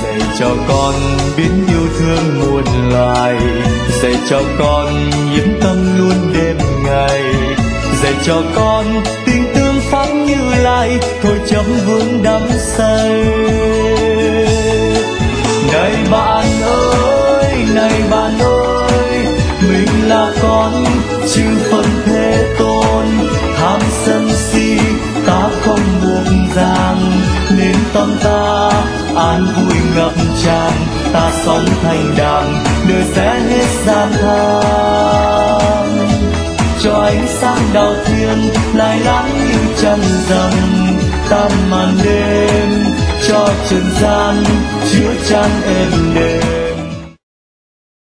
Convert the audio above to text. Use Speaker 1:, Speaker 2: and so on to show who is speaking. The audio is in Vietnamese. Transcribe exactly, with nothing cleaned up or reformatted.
Speaker 1: dạy cho con biết yêu thương muôn loài, dạy cho con nhiễm tâm luôn đêm ngày, dạy cho con tình tương pháp Như Lai thôi chấm vương đắm say. Này bạn ơi, này bạn ơi, mình là con chư Phật Thế Tôn, tham sân si ta không buông giang, nên tâm ta an vui ngập tràn, ta sống thành đàng đời sẽ hết gian nan. Cho ánh sáng đạo thiên lại láng như trăng rằm, tan màn đêm cho trần gian chứa chan êm đềm.